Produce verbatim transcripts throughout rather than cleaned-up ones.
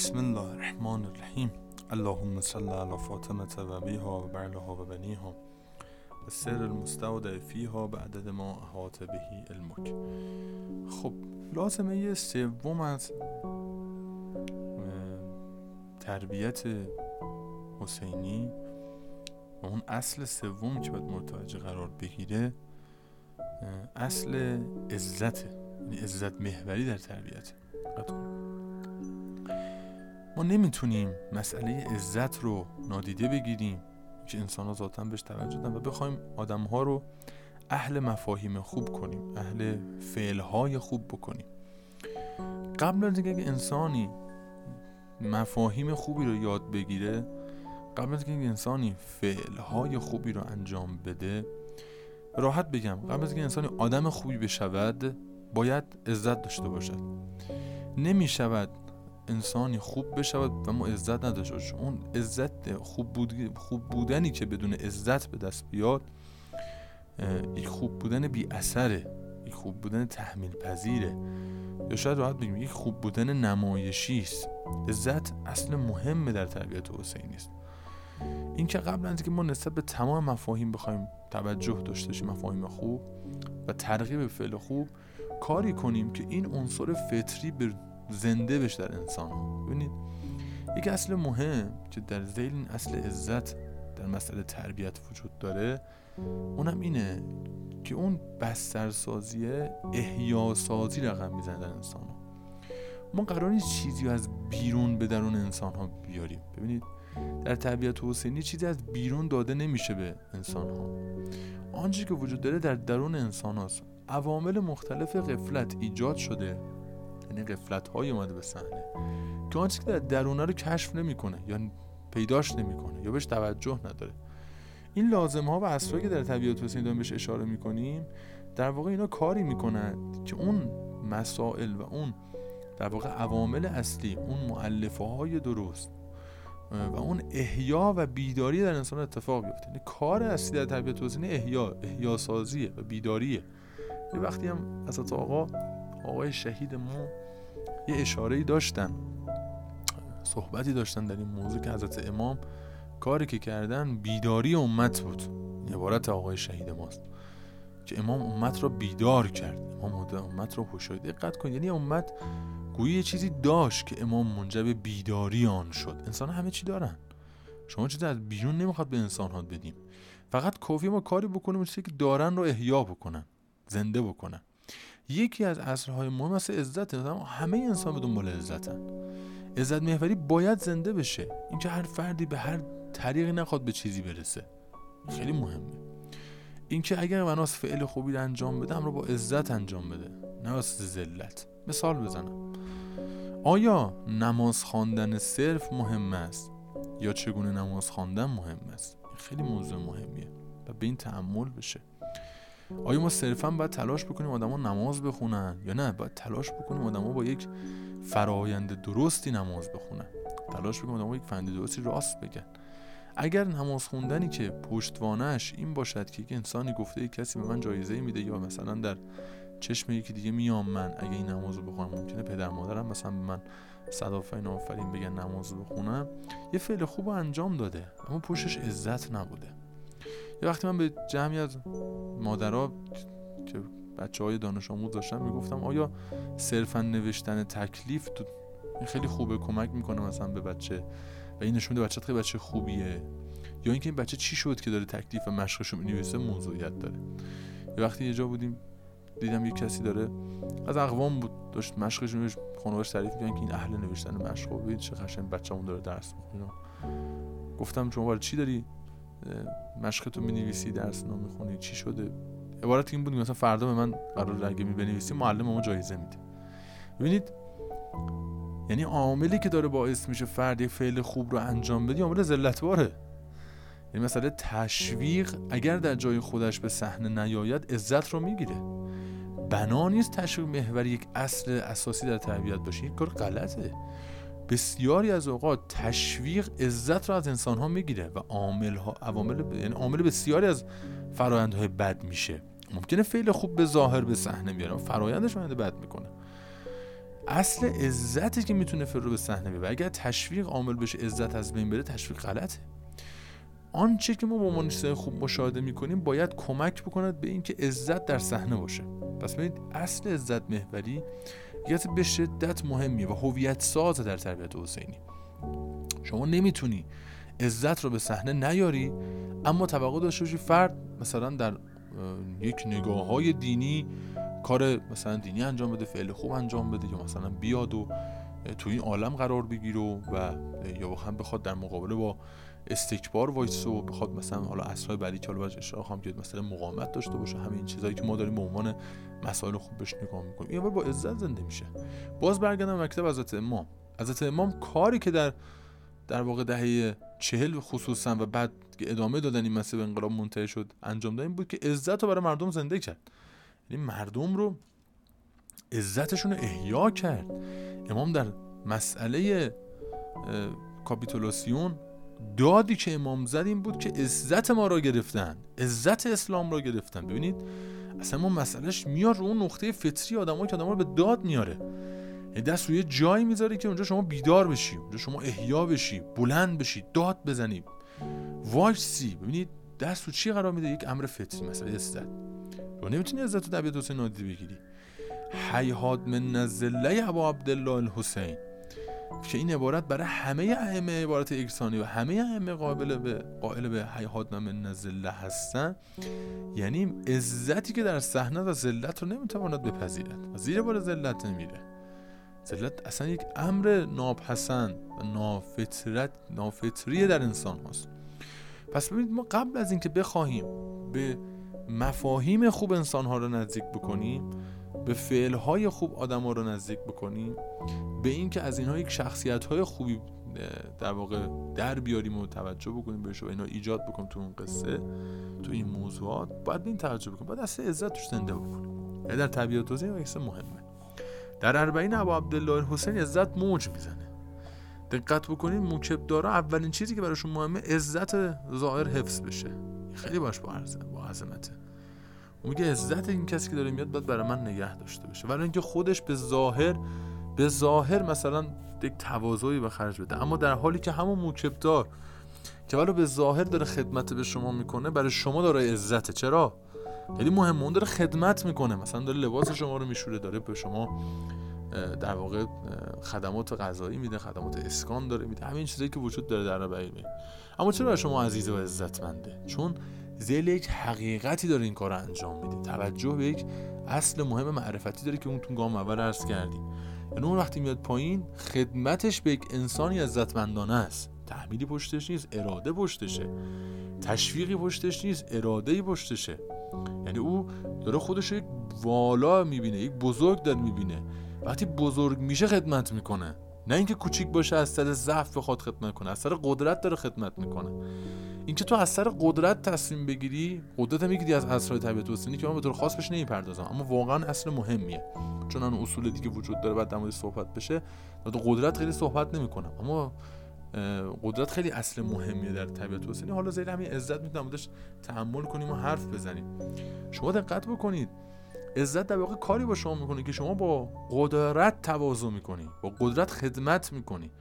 بسم الله الرحمن الرحیم. اللهم صل علی فاطمه و ابیها و بعلها و بنیها و سر المستودع فیها به عدد ما احاط بهی علمک. خب لازمه سوم از تربیت حسینی و اون اصل سومی که باید متوجه قرار بگیره اصل عزت، یعنی عزت محوری در تربیت. ما نمیتونیم مسئله عزت رو نادیده بگیریم که انسان ها ذاتاً بهش توجه دارن و بخوایم آدم ها رو اهل مفاهیم خوب کنیم، اهل فعلهای خوب بکنیم. قبل از اینکه انسانی مفاهیم خوبی رو یاد بگیره، قبل از اینکه انسانی فعلهای خوبی رو انجام بده، راحت بگم قبل از اینکه انسانی آدم خوبی بشود باید عزت داشته باشد. نمی شود انسانی خوب بشود و ما عزت نداشته باشیم. اون عزت خوب, بود، خوب بودنی که بدون عزت به دست بیاد یک خوب بودن بی اثره، یک خوب بودن تحمیل پذیره، یا شاید راحت بگیم یک خوب بودن نمایشی است. عزت اصل مهمه در تربیت حسینی است. این که قبل از اینکه ما نسبت به تمام مفاهیم بخوایم توجه داشته باشیم، مفاهیم خوب و ترغیب فعل خوب، کاری کنیم که این عنصر فطری به زنده بشه در انسان ها. ببینید یک اصل مهم که در ذیل این اصل عزت در مسئله تربیت وجود داره، اونم اینه که اون بسترسازی احیاسازی رقم میزنه در انسان ها. ما قرار نیست چیزی از بیرون به درون انسان ها بیاریم. ببینید در تربیت حسینی چیزی از بیرون داده نمیشه به انسان ها. آنچه که وجود داره در درون انسان هاست. عوامل مختلف غفلت ایجاد شده، یعنی غفلت های اومده به صحنه که آنچه که در درونه رو کشف نمیکنه یا پیداش نمیکنه یا بهش توجه نداره. این لازمه ها و اسراری که در تربیت حسینی داریم بهش اشاره میکنیم، در واقع اینا کاری میکنن که اون مسائل و اون در واقع عوامل اصلی، اون مؤلفه های درست و اون احیا و بیداری در انسان اتفاق بیفته. یعنی کار اصلی در تربیت حسینی احیا، احیا سازیه و بیداریه. یه وقتی هم حضرت آقا آقای شهید ما یه اشاره‌ای داشتن، صحبتی داشتن در این موضوع که حضرت امام کاری که کردن بیداری امت بود. عبارت آقای شهید ماست که امام امت را بیدار کرد، امام امت را هوشیار. دقت کن، یعنی امت گویی یه چیزی داشت که امام منجر به بیداری آن شد. انسان همه چی دارن، شما چیزی از بیرون نمیخواد به انسان ها بدیم، فقط کافیه ما کاری بکنیم چیزی که دارن رو احیا بکنن، زنده بکنن. یکی از اصلهای مهم مثل عزت، همه انسان به دنبال عزتن. عزت محوری باید زنده بشه. اینکه هر فردی به هر طریقی نخواد به چیزی برسه، خیلی مهمه. اینکه اگر بناس فعل خوبی رو انجام بده رو با عزت انجام بده، نه واسه ذلت. مثال بزنم، آیا نماز خواندن صرف مهم است یا چگونه نماز خواندن مهم است؟ خیلی موضوع مهمیه و به این تأمل بشه. آیا ما صرفاً باید تلاش بکنیم آدما نماز بخونن یا نه باید تلاش بکنیم آدما با یک فرایند درستی نماز بخونن، تلاش بکنیم آدما با یک فرایند درستی راست بگن؟ اگر نماز خوندنی که پشتوانه‌اش این باشد که یک انسانی گفته یک کسی به من جایزه میده، یا مثلا در چشم یکی دیگه میام من اگه این نمازو بخونم ممکنه پدر مادرم مثلا به من صدافین آفرین بگن نماز بخونم، یه فعل خوب انجام داده اما پشتش عزت نبوده. یه وقتی من به جمعی از مادرها که بچه‌های دانش آموز داشتم میگفتم آیا صرفا نوشتن تکلیف تو این خیلی خوبه، کمک میکنه مثلا به بچه و این نشون میده بچه‌ت خیلی بچه خوبیه، یا اینکه این بچه چی شد که داره تکلیف و مشقشو مینویسه موضوعیت داره. یه وقتی یه جا بودیم دیدم یک کسی داره از اقوام بود داشت مشقش می‌نوشت، خانواده‌اش تعریف می‌کردن که این اهل نوشتن مشق، ببین چه قشنگ بچه‌مون داره درس می‌خونه. گفتم شما برای چی داری مشقتو می‌نویسی، درس نمی‌خونی، چی شده؟ عبارت این بود مثلا فردا به من قرار اگه می‌بنویسی معلم ما جایزه میده. ببینید یعنی عاملی که داره باعث میشه فرد یک فعل خوب رو انجام بده عامل ذلت‌باره. یعنی مثلا تشویق اگر در جای خودش به صحنه نیاید عزت رو میگیره. بنا نیست تشویق محوری یک اصل اساسی در تربیت باشه، این کار غلطه. بسیاری از اوقات تشویق عزت رو از انسان ها میگیره و عامل ها عوامل یعنی عامل بسیاری از فرآیندهای بد میشه. ممکنه فعل خوب به ظاهر به صحنه بیاره، فرآیندش رو بد میکنه. اصل عزتی که میتونه فرو به صحنه بیاره. اگر تشویق عامل بشه عزت از بین بره، تشویق غلطه. آنچه که ما با مانیسای خوب مشاهده میکنیم باید کمک بکند به این که عزت در صحنه باشه. پس ببینید اصل عزت محوری یکی به شدت مهمیه و هویت ساز در تربیت حسینی. شما نمیتونی عزت رو به صحنه نیاری اما توقع داشته باشی فرد مثلا در یک نگاه‌های دینی کار مثلا دینی انجام بده، فعل خوب انجام بده، یا مثلا بیاد و تو این عالم قرار بگیره و یا هم بخواد در مقابله با استکبار وایسه و بخواد مثلا حالا عصرهای بعدی که حالا باید اشاره خواهم که مثلا مقاومت داشته باشه، همین چیزایی که ما داریم به عنوان مسائل خوب بهش نگاه میکنیم، این بار با عزت زنده میشه. باز برگردم مکتب حضرت امام. حضرت امام کاری که در در واقع دهه چهل خصوصا و بعد که ادامه دادن این مسیر به انقلاب منتهی شد انجام دادن بود که عزت رو برای مردم زنده کرد. یعنی مردم رو عزتشون رو احیا کرد. امام در مسئله کاپیتولاسیون دادی که امام زد این بود که عزت ما را گرفتن، عزت اسلام را گرفتن. ببینید اصلا ما مسئلهش میاد رو اون نقطه فطری آدمایی که آدما رو به داد میاره، دست روی جایی میذاره که اونجا شما بیدار بشی، اونجا شما احیا بشی، بلند بشی، داد بزنی، وایسی. ببینید دست رو چی قرار میده؟ یک امر فطری، مثلا عزت. و نمیتونی عزت رو طبیعت حسین نادیده بگیری. هیهات من الذله ابا عبدالله الحسین، که این عبارت برای همه ائمه عبارت یکسانی و همه ائمه قابل به قائل به هیهات من الذله هستن. یعنی عزتی که در صحنه و ذلت رو نمیتواند بپذیرد و زیر بار ذلت نمیره. ذلت اصلا یک امر ناپسند و نافطرت نافطری در انسان هست. پس ببینید ما قبل از اینکه بخواهیم به مفاهیم خوب انسان‌ها رو نزدیک بکنیم، به فعل‌های خوب آدم‌ها رو نزدیک بکنیم، به این که از اینها یک شخصیت‌های خوبی در واقع در بیاریم و توجه بکنیم بهش و اینا ایجاد بکنیم تو اون قصه، تو این موضوعات، باید این توجه بکنیم، باید اصل عزت توش زنده بکنیم. یعنی در طبیعت توزیع این مهمه. در اربعین ابا عبدالله الحسین عزت موج میزنه. دقت بکنید موکبدارا اولین چیزی که براشون مهمه عزت ظاهر حفظ بشه. خیلی باش با عرضه با عظمته. اون میگه عزت این کسی که داره میاد باید برای من نگه داشته باشه، ولی اینکه خودش به ظاهر به ظاهر مثلا یک تواضعی به خرج بده، اما در حالی که همون موکبدار که ولو به ظاهر داره خدمت به شما میکنه برای شما داره عزته. چرا؟ خیلی مهمه، اون داره خدمت میکنه، مثلا داره لباس شما رو میشوره، داره به شما در واقع خدمات غذایی میده، خدمات اسکان داره میده، همین چیزایی که وجود داره در ربعی. اما چرا برای شما عزیزه و عزتمنده؟ چون ذیل یک حقیقتی داره این کار رو انجام میده، توجه به یک اصل مهم معرفتی داره که اون تو گام اول عرض کردیم. یعنی اون وقتی میاد پایین خدمتش به یک انسانی عزتمندانه است، تحمیلی پشتش نیست، اراده پشتشه، تشویقی پشتش نیست، اراده‌ای پشتشه. یعنی او داره خودش یک والا میبینه، یک بزرگ داره میبینه. وقتی بزرگ میشه خدمت میکنه، نه اینکه کوچیک باشه از سر ضعف بخواد خدمت کنه، از سر قدرت داره خدمت میکنه. اینکه تو از سر قدرت تصمیم بگیری، قدرت هم یکی از اسرار طبیعت حسینی که من به طور خاص بهش نمیپردازم، اما واقعا اصل مهمیه، چون اون اصول دیگه وجود داره بعد در موردش صحبت بشه. تو قدرت خیلی صحبت نمیکنم، اما قدرت خیلی اصل مهمیه در طبیعت حسینی. حالا زیر همین عزت میتونم بودش تحمل کنیم و حرف بزنیم. شما دقت بکنید عزت در واقع کاری با شما میکنه که شما با قدرت تواضع میکنی، با قدرت خدمت میکنی.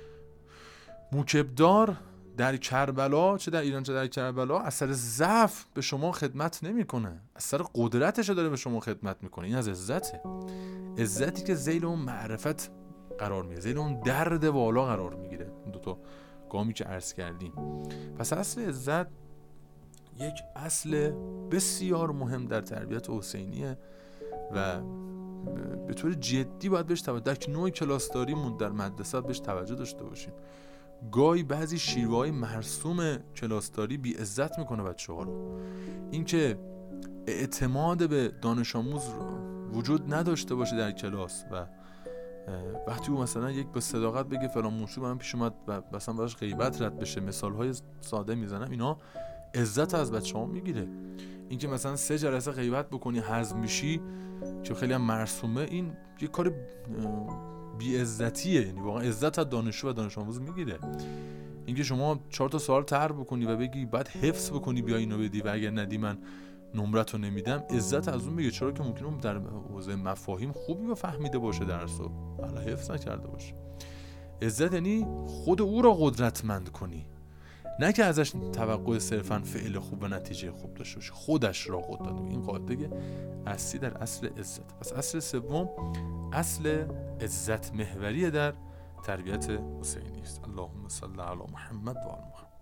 موکبدار در کربلا، چه در ایران چه در کربلا، از سر ضعف به شما خدمت نمیکنه، از سر قدرتش داره به شما خدمت میکنه. این از عزته، عزتی که ذیل اون معرفت قرار میگیره، ذیل اون درد والا قرار میگیره. این دو تا گامی که عرض کردیم. پس اصل عزت یک اصل بسیار مهم در تربیت حسینیه و به طور جدی باید بهش توجه، در نوع کلاسداریمون در مدرسه بهش توجه داشته باشیم. گاهی بعضی شیوه‌های مرسوم کلاسداری بی عزت میکنه بچه‌ها رو. اینکه اعتماد به دانش آموز وجود نداشته باشه در کلاس و وقتی او مثلا یک به صداقت بگه فلان موضوع من پیش اومد و مثلا براش غیبت رد بشه، مثال‌های ساده میزنم، اینا عزت از بچه‌ها میگیره. اینکه مثلا سه جلسه غیبت بکنی هضم میشی که خیلی هم مرسومه، این یه کار بی عزتیه، یعنی واقعا عزت از دانشجو و دانش آموز میگیره. اینکه شما چهار تا سوال طرح بکنی و بگی بعد حفظ بکنی بیا اینو بدی و اگر ندی من نمرت رو نمیدم، عزت از اون بگه، چرا که ممکنه اون در حوزه مفاهیم خوبی رو فهمیده باشه، درس رو حالا حفظ نکرده باشه. عزت یعنی خود او را قدرتمند کنی، نه که ازش توقع صرفا فعل خوب و نتیجه خوب داشته باشه، خودش را قدرت. این قاعده اصلی در اصل عزت. پس اصل سوم اصل عزت محوری در تربیت حسینی است. اللهم صل علی محمد و آل محمد.